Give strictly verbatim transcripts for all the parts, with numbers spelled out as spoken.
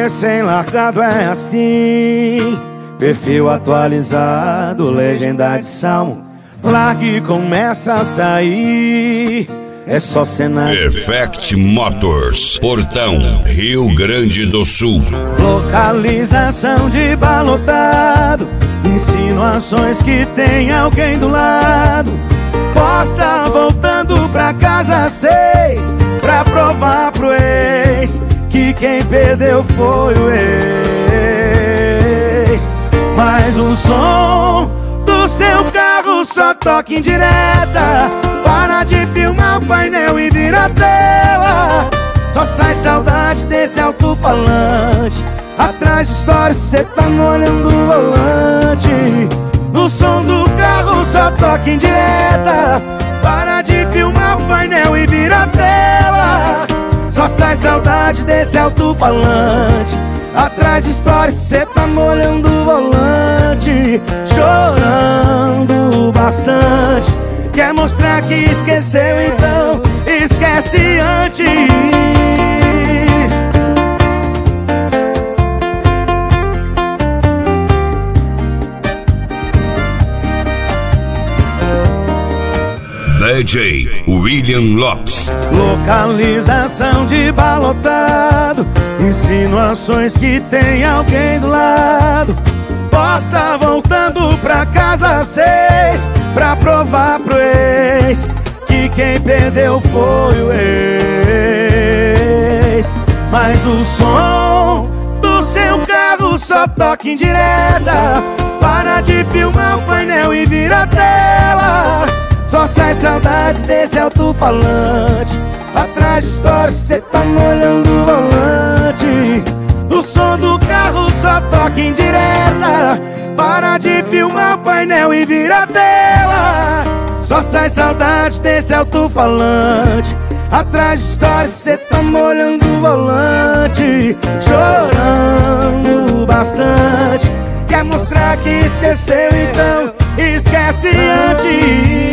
recém-largado é assim, perfil atualizado, legenda de salmo. Larga e começa a sair, é só cenário. Perfect Motors, Portão, Rio Grande do Sul. Localização de balotado, insinuações que tem alguém do lado. Posta voltando pra casa às seis, pra provar pro ex que quem perdeu foi o ex. Mas o som do seu carro só toca em direta. Para de filmar o painel e vira a tela. Só sai saudade desse alto-falante. Atrás de história cê tá molhando o volante. No som do carro só toca em direta. Para de filmar o painel e vira a tela. Só sai saudade desse alto-falante. Atrás de história cê tá molhando o volante. Chorando bastante. Quer mostrar que esqueceu, então esquece antes. D J William Lopes. Localização de balotado, insinuações que tem alguém do lado. Posta voltando pra casa às seis, pra provar pro ex que quem perdeu foi o ex. Mas o som do seu carro só toca em direta. Para de filmar o painel e vira a tela. Só sai saudade desse alto-falante. Atrás de história cê tá molhando o volante. O som do carro só toca em direta. Para de filmar o painel e vira a tela. Só sai saudade desse alto-falante. Atrás de história cê tá molhando o volante. Chorando bastante. Quer mostrar que esqueceu, então esquece antes.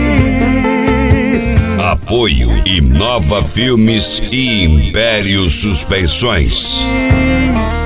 Apoio Inova Filmes e Império Suspensões.